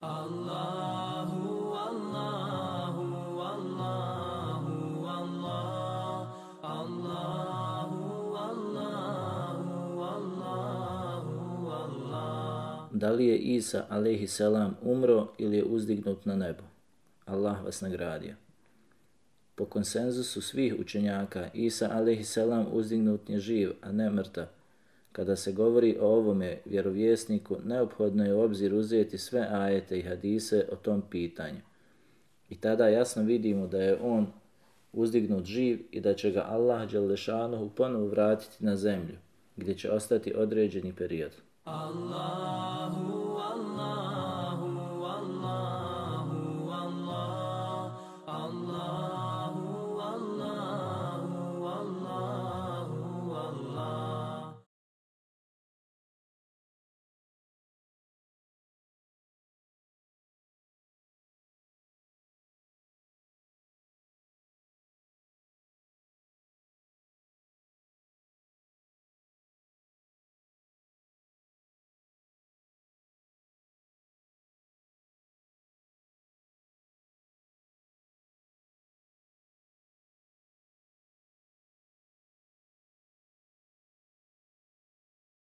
Allahu, Allahu, Allahu, Allah, Allahu, Allahu, Allahu, Allah. Da li je Isa a.s. umro ili je uzdignut na nebo? Allah vas nagradio. Po konsenzusu svih učenjaka, Isa a.s. uzdignut je živ, a ne mrtav. Kada se govori o ovome vjerovjesniku, neophodno je u obzir uzeti sve ajete i hadise o tom pitanju. I tada jasno vidimo da je on uzdignut živ i da će ga Allah dželešanuhu ponovo vratiti na zemlju, gdje će ostati određeni period. Allahu